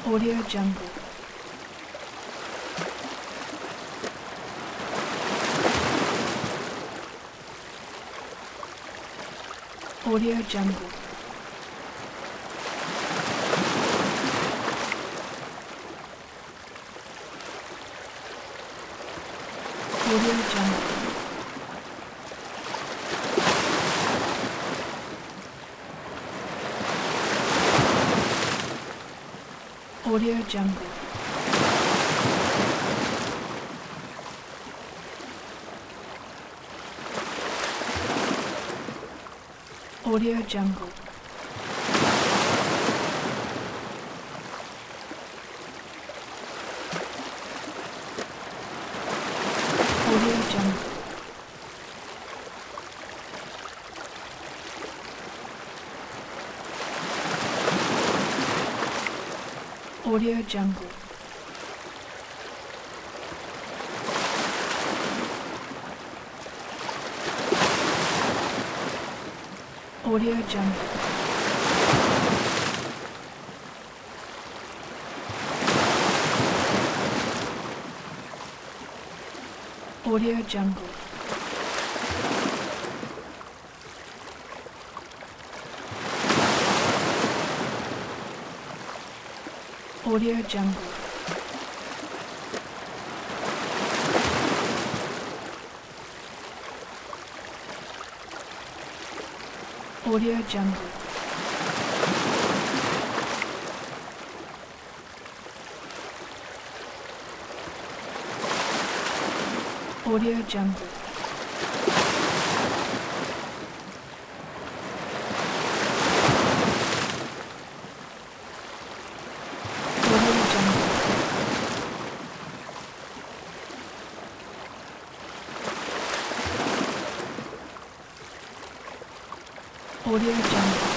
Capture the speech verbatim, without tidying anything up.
Audio Jungle. Audio Jungle. Audio Jungle. Audio Jungle. Audio Jungle. Audio Jungle. Audio Jungle. Audio Jungle. Audio Jungle. Audio Jungle. Audio Jungle. Audio Jungle. Audio Jungle.